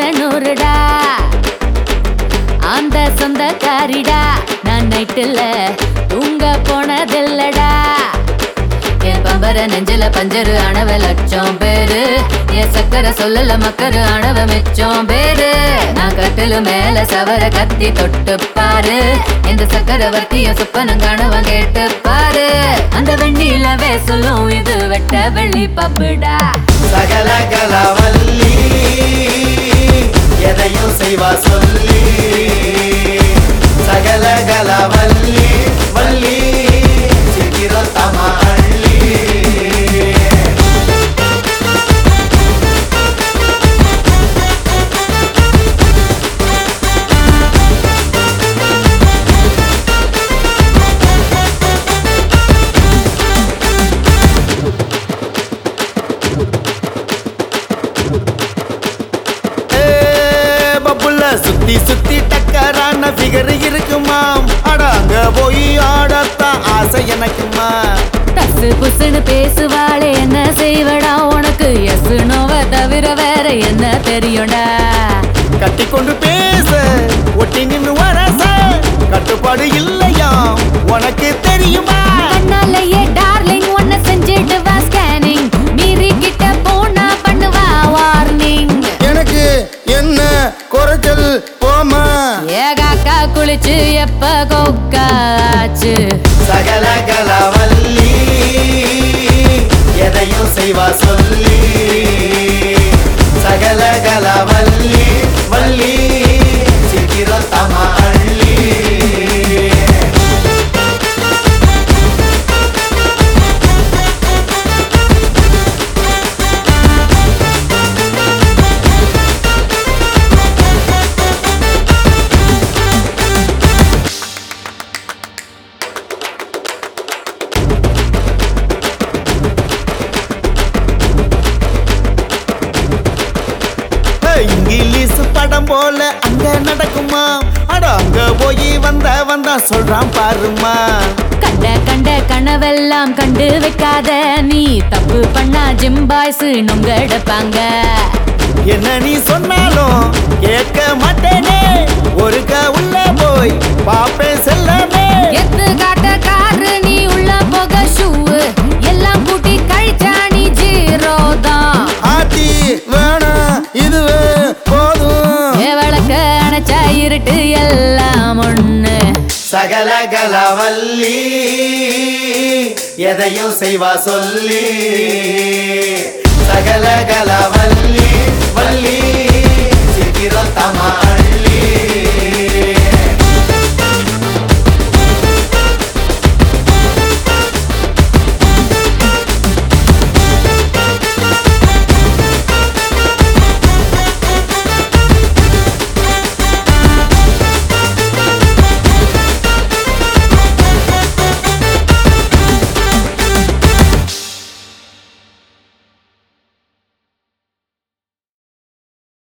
நூறுடா அந்த சொந்தக்காரிடா நான் நைட்டுல தூங்க போனதில்லடா என் பம்பர நெஞ்சில பஞ்சரு அணவ லட்சம் பேரு என் சக்கர சொல்லல மக்கரு அணவ மிச்சம் பேரு நான் கட்டிலு மேல சவர கத்தி தொட்டு பாரு இந்த சக்கரவர்த்திய சொப்பனம் கனவ கேட்டு பாரு அந்த வெண்ணிலவே சொல்லும் இது வெட்ட வெள்ளி பப்புடா சகல கலவல்லி எதையும் செய்வா சொல்லி சகல கலவல்லி வள்ளி சிக்கிரோ தமா அள்ளி சுத்தி சுத்தி டக்கரான ஃபிகர் இருக்குமாம் அட அங்க போய் ஆடத்தான் ஆசை எனக்குமா தசு புசுன்னு பேசுவாளே என்ன செய்வடா உனக்கு எஸ் நோவ தவிர வேற என்ன தெரியும்டா கட்டி கொண்டு பேச ஒட்டி நின்னு வரச கட்டுப்பாடு இல்லையா உனக்கு தெரியுமா கண்ணாலேயே டார்லிங் ஒன்ன செஞ்சிட்டு வா ஸ்கேனிங் மீறி கிட்ட போனா பண்ணுவா வார்னிங் எனக்கு என்ன குறைச்சல் போமா ஏகாக்கா குளிச்சு எப்ப கொக்காச்சு சகல கலவல்லி எதையும் செய்வா சொல்லி சகல கலவல்லி வள்ளி சிக்கிரோ தமா அள்ளி இங்கிலீஷ் படம் போல அங்க நடக்குமா அட அங்க போய் வந்தா சொல்றான் பாருமா கண்ட கண்ட கனவெல்லாம் கண்டு வைக்காத நீ தப்பு பண்ணா ஜிம்பாய்ஸ் நொங்கெடுப்பாங்க என்ன நீ சொன்னாலும் கேட்க மாட்டேனே ஒருக்க உள்ள போய் பாப்பேன் செல்லமே எத்து காட்ட காரு நீ உள்ள போக ஷூ எல்லாம் கூட்டி கழிச்சா நீ ஜீரோ தான் ஆத்தி வேணாம் இதுவே போதும் விளக்க அணைச்சா இருட்டு எல்லாம் ஒண்ணு சகல கலவல்லி எதையும் செய்வா சொல்லி சகல கலவல்லி வள்ளி சிக்கிரோ தமா அள்ளி